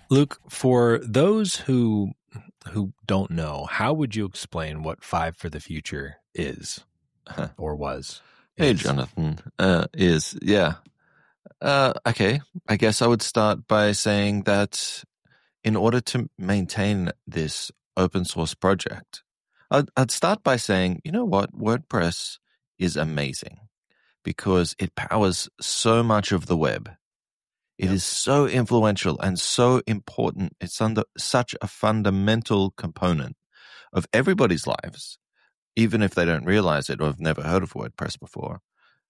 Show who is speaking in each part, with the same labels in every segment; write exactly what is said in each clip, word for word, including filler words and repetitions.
Speaker 1: Luke, for those who who don't know, how would you explain what Five for the Future is or was?
Speaker 2: Hey,
Speaker 1: is?
Speaker 2: Jonathan. Uh, is, yeah. Uh, okay. I guess I would start by saying that in order to maintain this open source project, I'd, I'd start by saying, you know what? WordPress is amazing because it powers so much of the web. It
Speaker 1: Yep.
Speaker 2: is so influential and so important. It's under such a fundamental component of everybody's lives, even if they don't realize it or have never heard of WordPress before.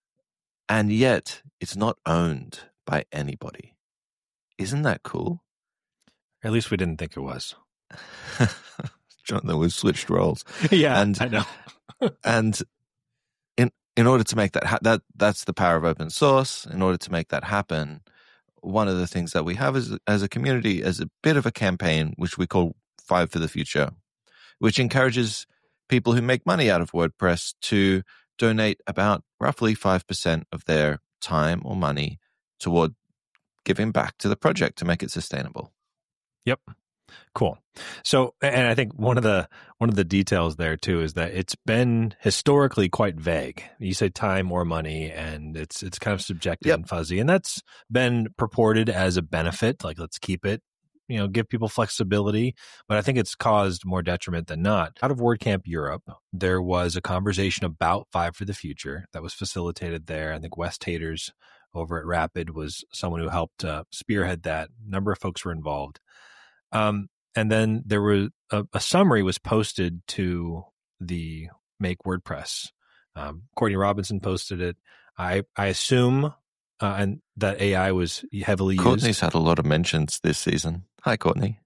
Speaker 2: And yet, it's not owned by anybody. Isn't that cool?
Speaker 1: At least we didn't think it was.
Speaker 2: Jonathan, we've switched roles.
Speaker 1: Yeah,
Speaker 2: and,
Speaker 1: I know.
Speaker 2: and in in order to make that ha- that that's the power of open source. In order to make that happen, one of the things that we have as as a community is a bit of a campaign which we call Five for the Future, which encourages people who make money out of WordPress to donate about roughly five percent of their time or money toward giving back to the project to make it sustainable.
Speaker 1: Yep. Cool. So, and I think one of the one of the details there too is that it's been historically quite vague. You say time or money, and it's it's kind of subjective
Speaker 2: Yep.
Speaker 1: and fuzzy, and that's been purported as a benefit. Like, let's keep it, you know, give people flexibility. But I think it's caused more detriment than not. Out of WordCamp Europe, there was a conversation about Five for the Future that was facilitated there. I think Wes Taters over at Rapid was someone who helped uh, spearhead that. A number of folks were involved. Um, and then there was a, a summary was posted to the Make WordPress. Um, Courtney Robinson posted it. I I assume uh, and that A I was heavily used.
Speaker 2: Courtney's had a lot of mentions this season. Hi, Courtney.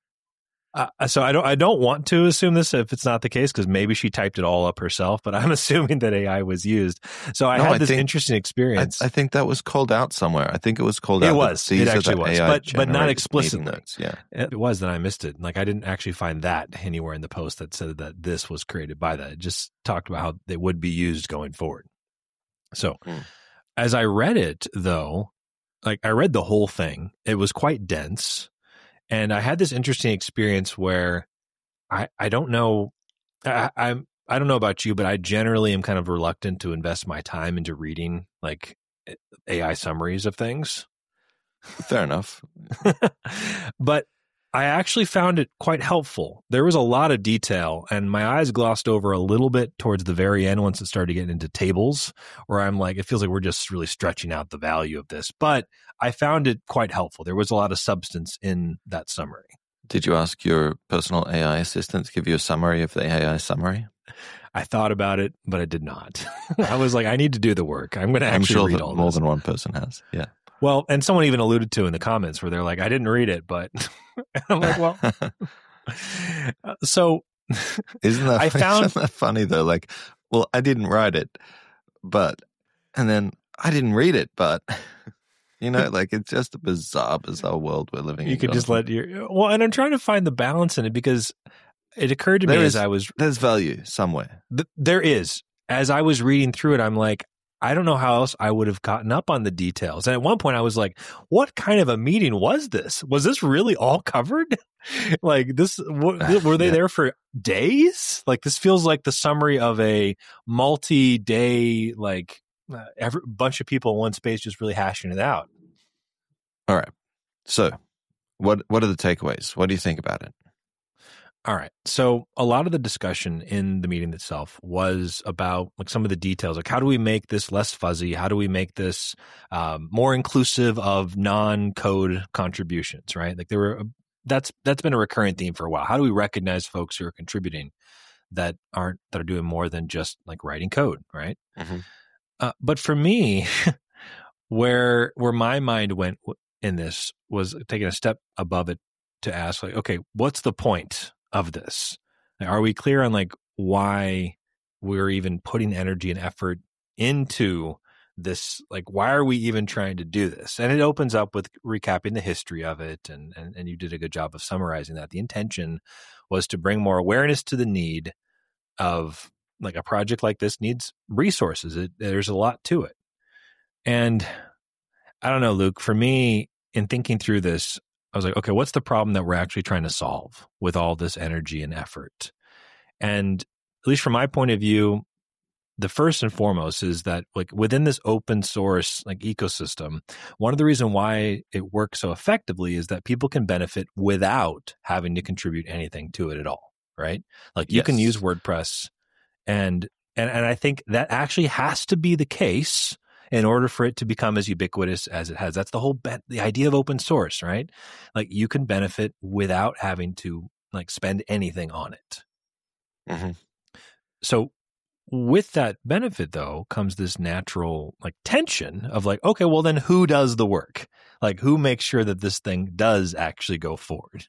Speaker 1: Uh, so I don't I don't want to assume this if it's not the case, because maybe she typed it all up herself, but I'm assuming that A I was used. So I
Speaker 2: No,
Speaker 1: had
Speaker 2: I
Speaker 1: this
Speaker 2: think-
Speaker 1: interesting experience.
Speaker 2: I, I think that was called out somewhere. I think it was called
Speaker 1: It
Speaker 2: out. that
Speaker 1: was.
Speaker 2: these
Speaker 1: It
Speaker 2: are
Speaker 1: actually
Speaker 2: the
Speaker 1: was.
Speaker 2: A I
Speaker 1: But- but not
Speaker 2: generated
Speaker 1: explicitly.
Speaker 2: meeting notes. Yeah.
Speaker 1: It was that I missed it. Like, I didn't actually find that anywhere in the post that said that this was created by that. It just talked about how they would be used going forward. So
Speaker 2: Hmm.
Speaker 1: as I read it, though, like I read the whole thing, it was quite dense. And I had this interesting experience where I, I don't know, I, I'm, I don't know about you, but I generally am kind of reluctant to invest my time into reading like A I summaries of things.
Speaker 2: Fair enough.
Speaker 1: But I actually found it quite helpful. There was a lot of detail, and my eyes glossed over a little bit towards the very end once it started getting into tables, where I'm like, it feels like we're just really stretching out the value of this. But I found it quite helpful. There was a lot of substance in that summary.
Speaker 2: Did you ask your personal A I assistant to give you a summary of the A I summary?
Speaker 1: I thought about it, but I did not. I was like, I need to do the work. I'm going to
Speaker 2: I'm
Speaker 1: actually
Speaker 2: sure
Speaker 1: read
Speaker 2: that
Speaker 1: all
Speaker 2: more
Speaker 1: this.
Speaker 2: than one person has. Yeah.
Speaker 1: Well, and someone even alluded to in the comments where they're like, I didn't read it, but I'm like, well, so
Speaker 2: Isn't that,
Speaker 1: I found-
Speaker 2: isn't that funny though? Like, well, I didn't write it, but, and then I didn't read it, but, you know, like it's just a bizarre, bizarre world we're living in.
Speaker 1: you could just
Speaker 2: Jonathan.
Speaker 1: let your, well, and I'm trying to find the balance in it because it occurred to me
Speaker 2: There
Speaker 1: as
Speaker 2: is-
Speaker 1: I was,
Speaker 2: There's value somewhere.
Speaker 1: th- there is, as I was reading through it, I'm like, I don't know how else I would have gotten up on the details. And at one point I was like, what kind of a meeting was this? Was this really all covered? Like this, w- were they
Speaker 2: Yeah.
Speaker 1: there for days? Like this feels like the summary of a multi-day, like uh, every bunch of people in one space just really hashing it out.
Speaker 2: All right. So what, what are the takeaways? What do you think about it?
Speaker 1: All right. So a lot of the discussion in the meeting itself was about like some of the details, like how do we make this less fuzzy? How do we make this um, more inclusive of non-code contributions, right? Like there were, that's, that's been a recurrent theme for a while. How do we recognize folks who are contributing that aren't, that are doing more than just like writing code, right?
Speaker 2: Mhm.
Speaker 1: Uh, but for me, where, where my mind went in this was taking a step above it to ask like, okay, what's the point of this? Are we clear on like why we're even putting energy and effort into this? Like, why are we even trying to do this? And it opens up with recapping the history of it. And, and, and you did a good job of summarizing that. The intention was to bring more awareness to the need of like a project like this needs resources. It, there's a lot to it. And I don't know, Luke, for me in thinking through this, I was like, okay, what's the problem that we're actually trying to solve with all this energy and effort? And at least from my point of view, the first and foremost is that like within this open source like ecosystem, one of the reasons why it works so effectively is that people can benefit without having to contribute anything to it at all, right? Like you
Speaker 2: Yes.
Speaker 1: can use WordPress and, and, and I think that actually has to be the case in order for it to become as ubiquitous as it has. That's the whole be- the idea of open source, right? Like you can benefit without having to like spend anything on it.
Speaker 2: Mm-hmm.
Speaker 1: So with that benefit, though, comes this natural like tension of like, okay, well then who does the work? Like who makes sure that this thing does actually go forward?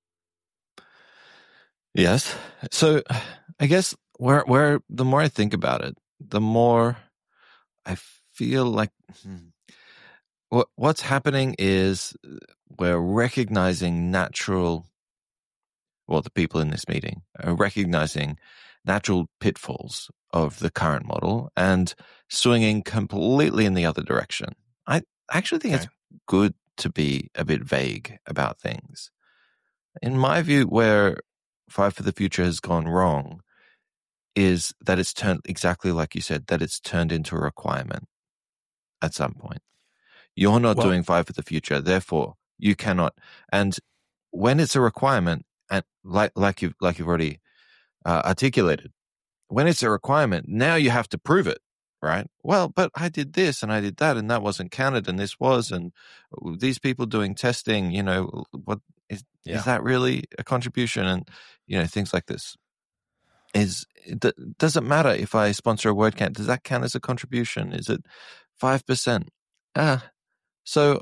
Speaker 2: Yes. So I guess where where the more I think about it, the more I feel like hmm, what what's happening is we're recognizing natural. Well, the people in this meeting are recognizing natural pitfalls of the current model and swinging completely in the other direction. I actually think okay. it's good to be a bit vague about things. In my view, where Five for the Future has gone wrong is that it's turned, exactly like you said, that it's turned into a requirement at some point. You're not well, doing Five for the Future, therefore you cannot. And when it's a requirement, and like like you've like you've already uh, articulated, when it's a requirement, now you have to prove it, right? Well, but I did this and I did that, and that wasn't counted, and this was, and these people doing testing, you know, what is yeah. is that really a contribution? And you know, things like this. Is it doesn't matter if I sponsor a WordCamp. Does that count as a contribution? Is it five percent? Ah, so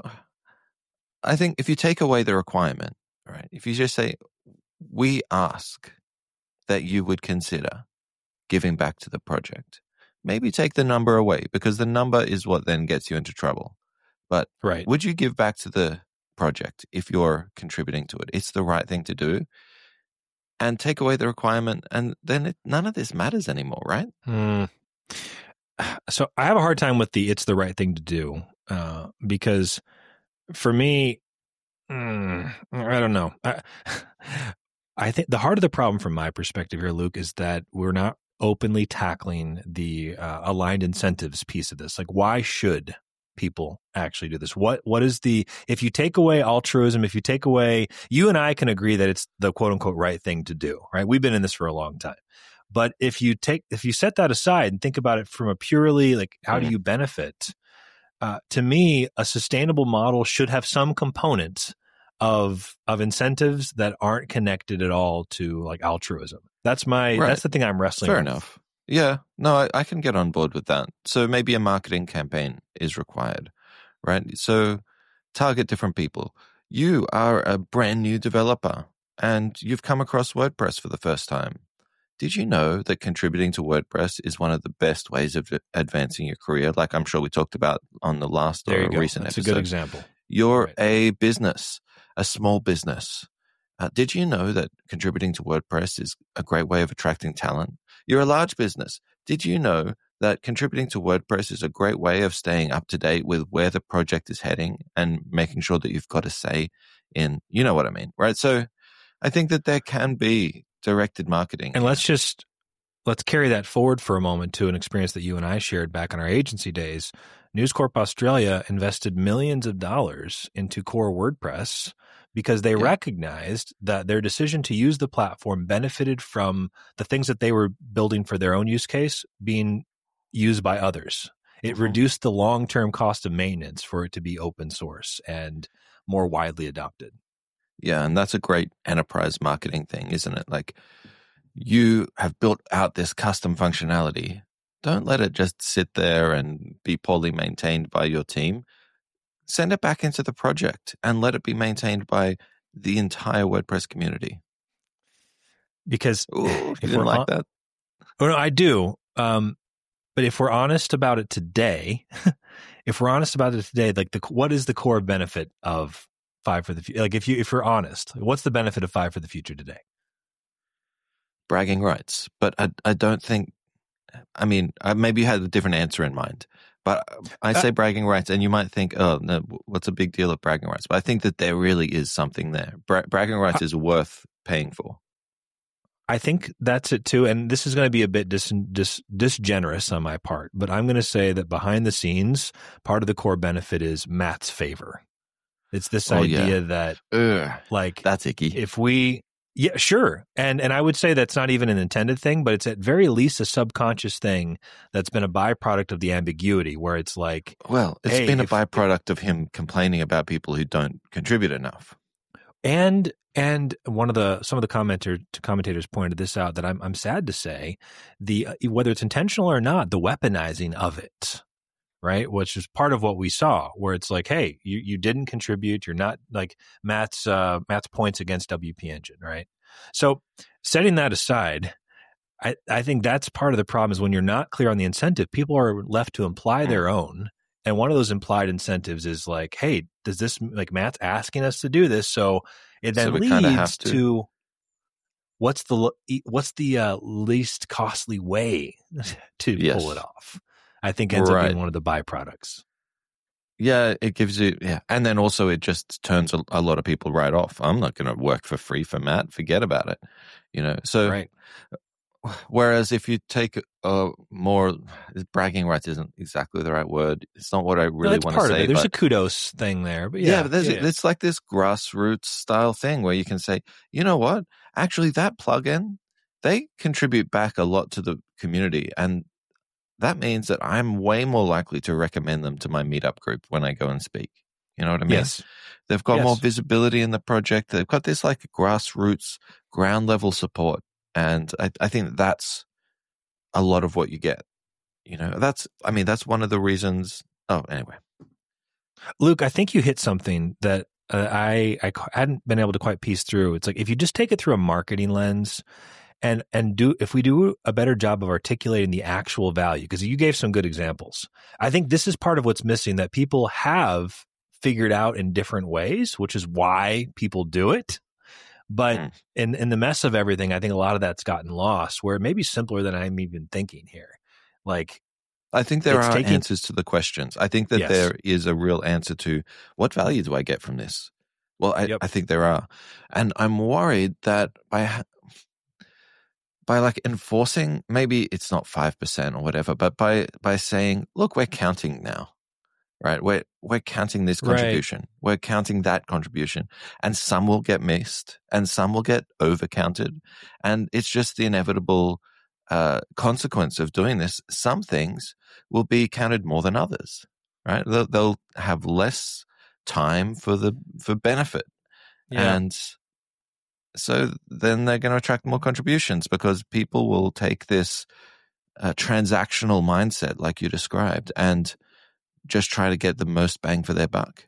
Speaker 2: I think if you take away the requirement, right? If you just say, we ask that you would consider giving back to the project. Maybe take the number away, because the number is what then gets you into trouble. But
Speaker 1: right.
Speaker 2: would you give back to the project if you're contributing to it? It's the right thing to do. And take away the requirement, and then it, none of this matters anymore, right?
Speaker 1: Mm. So I have a hard time with the it's the right thing to do, uh, because for me, mm, I don't know. I, I think the heart of the problem from my perspective here, Luke, is that we're not openly tackling the uh, aligned incentives piece of this. Like, why should people actually do this? What What is the, if you take away altruism, if you take away, you and I can agree that it's the quote unquote right thing to do, right? We've been in this for a long time. But if you take, if you set that aside and think about it from a purely like, how mm-hmm. do you benefit? Uh, to me, a sustainable model should have some component of of incentives that aren't connected at all to like altruism. That's my right. that's the thing I'm wrestling
Speaker 2: Fair
Speaker 1: with.
Speaker 2: enough. Yeah, no, I, I can get on board with that. So maybe a marketing campaign is required, right? So target different people. You are a brand new developer and you've come across WordPress for the first time. Did you know that contributing to WordPress is one of the best ways of advancing your career? Like I'm sure we talked about on the last or recent
Speaker 1: That's
Speaker 2: episode.
Speaker 1: a good example.
Speaker 2: You're
Speaker 1: right.
Speaker 2: a business, a small business. Uh, did you know that contributing to WordPress is a great way of attracting talent? You're a large business. Did you know that contributing to WordPress is a great way of staying up to date with where the project is heading and making sure that you've got a say in, you know what I mean, right? So I think that there can be directed marketing.
Speaker 1: And here. let's just, let's carry that forward for a moment to an experience that you and I shared back in our agency days. News Corp Australia invested millions of dollars into core WordPress because they yeah. recognized that their decision to use the platform benefited from the things that they were building for their own use case being used by others. It mm-hmm. reduced the long-term cost of maintenance for it to be open source and more widely adopted.
Speaker 2: Yeah, and that's a great enterprise marketing thing, isn't it? Like, you have built out this custom functionality. Don't let it just sit there and be poorly maintained by your team. Send it back into the project and let it be maintained by the entire WordPress community.
Speaker 1: Because
Speaker 2: Ooh, you didn't like on- that?
Speaker 1: Oh, no, I do. Um, but if we're honest about it today, if we're honest about it today, like the what is the core benefit of Five for the Future? Like if you if you're honest, what's the benefit of Five for the Future today?
Speaker 2: Bragging rights, but I I don't think. I mean, maybe you had a different answer in mind, But I say bragging rights, and you might think, oh, no, what's a big deal of bragging rights? But I think that there really is something there. Bra- bragging rights is worth paying for.
Speaker 1: I think that's it too. And this is going to be a bit dis, dis, disgenerous on my part, but I'm going to say that behind the scenes, part of the core benefit is Matt's favor. It's this
Speaker 2: oh,
Speaker 1: idea
Speaker 2: yeah.
Speaker 1: that,
Speaker 2: Ugh,
Speaker 1: like,
Speaker 2: that's icky.
Speaker 1: If we, yeah, sure. And, and I would say that's not even an intended thing, but it's at very least a subconscious thing that's been a byproduct of the ambiguity where it's like,
Speaker 2: well, it's
Speaker 1: hey,
Speaker 2: been a
Speaker 1: if,
Speaker 2: byproduct of him complaining about people who don't contribute enough.
Speaker 1: And and one of the some of the commenter commentators pointed this out that I'm I'm sad to say the whether it's intentional or not, the weaponizing of it, right, which is part of what we saw, where it's like, hey, you, you didn't contribute, you're not like Matt's uh, Matt's points against W P Engine, right? So setting that aside, I I think that's part of the problem is when you're not clear on the incentive, people are left to imply their own. And one of those implied incentives is like, hey, does this, like Matt's asking us to do this? So it then
Speaker 2: so
Speaker 1: leads
Speaker 2: to.
Speaker 1: to what's the what's the uh, least costly way to
Speaker 2: yes.
Speaker 1: pull it off? I think ends
Speaker 2: right.
Speaker 1: up being one of the byproducts.
Speaker 2: Yeah, it gives you, yeah. And then also it just turns a, a lot of people right off. I'm not going to work for free for Matt. Forget about it. You know, so.
Speaker 1: Right.
Speaker 2: Whereas if you take a more bragging rights isn't exactly the right word. It's not what I really
Speaker 1: no,
Speaker 2: want to say.
Speaker 1: There's
Speaker 2: but,
Speaker 1: a kudos thing there, but yeah,
Speaker 2: yeah, but there's
Speaker 1: yeah,
Speaker 2: a, it's like this grassroots style thing where you can say, you know what, actually that plugin, they contribute back a lot to the community, and that means that I'm way more likely to recommend them to my meetup group when I go and speak. You know what I mean?
Speaker 1: Yes.
Speaker 2: They've got
Speaker 1: yes.
Speaker 2: more visibility in the project. They've got this like grassroots, ground level support. And I, I think that's a lot of what you get. You know, that's, I mean, that's one of the reasons. Oh, anyway.
Speaker 1: Luke, I think you hit something that uh, I, I hadn't been able to quite piece through. It's like, if you just take it through a marketing lens and, and do, if we do a better job of articulating the actual value, because you gave some good examples. I think this is part of what's missing that people have figured out in different ways, which is why people do it. But mm. in, in the mess of everything, I think a lot of that's gotten lost, where it may be simpler than I'm even thinking here. Like,
Speaker 2: I think there are
Speaker 1: taking,
Speaker 2: answers to the questions. I think that yes. there is a real answer to what value do I get from this? Well, I, yep. I think there are. And I'm worried that by, by like enforcing, maybe it's not five percent or whatever, but by, by saying, look, we're counting now. Right, we're we're counting this contribution, right. we're counting that contribution, and some will get missed, and some will get overcounted, and it's just the inevitable uh, consequence of doing this. Some things will be counted more than others, right? They'll, they'll have less time for the for benefit, yeah. and so then they're going to attract more contributions because people will take this uh, transactional mindset, like you described, and just try to get the most bang for their buck.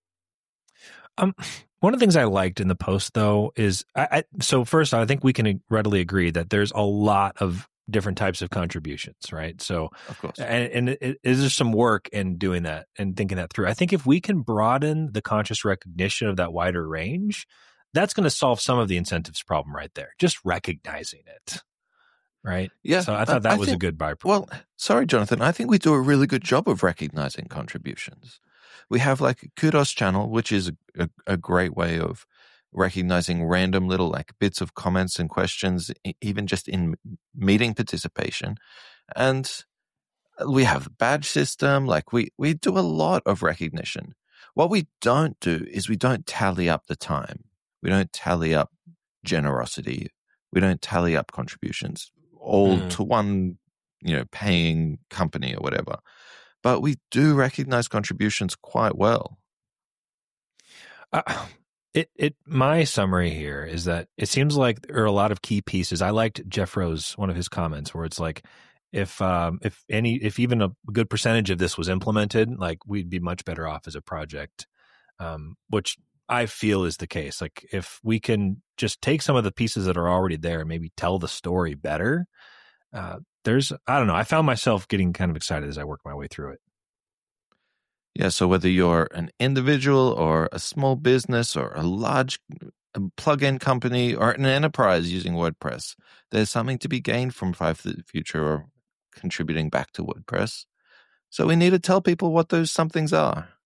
Speaker 1: Um, one of the things I liked in the post, though, is I, I, so first, I think we can readily agree that there's a lot of different types of contributions, right? So,
Speaker 2: of course,
Speaker 1: and, and it, it, there's some work in doing that and thinking that through. I think if we can broaden the conscious recognition of that wider range, that's going to solve some of the incentives problem right there. Just recognizing it. Right.
Speaker 2: Yeah.
Speaker 1: So I thought that
Speaker 2: I
Speaker 1: was
Speaker 2: think,
Speaker 1: a good byproduct.
Speaker 2: Well, sorry, Jonathan. I think we do a really good job of recognizing contributions. We have like a Kudos channel, which is a, a, a great way of recognizing random little like bits of comments and questions, even just in meeting participation. And we have the badge system. Like we, we do a lot of recognition. What we don't do is we don't tally up the time. We don't tally up generosity. We don't tally up contributions. all mm. to one, you know, paying company or whatever. But we do recognize contributions quite well.
Speaker 1: Uh, it, it, my summary here is that it seems like there are a lot of key pieces. I liked Jeff Rose, one of his comments where it's like, if, um, if any, if even a good percentage of this was implemented, like we'd be much better off as a project, um, which I feel is the case. Like if we can just take some of the pieces that are already there and maybe tell the story better, uh, there's, I don't know, I found myself getting kind of excited as I work my way through it.
Speaker 2: Yeah. So whether you're an individual or a small business or a large plug-in company or an enterprise using WordPress, there's something to be gained from Five for the Future or contributing back to WordPress. So we need to tell people what those somethings are.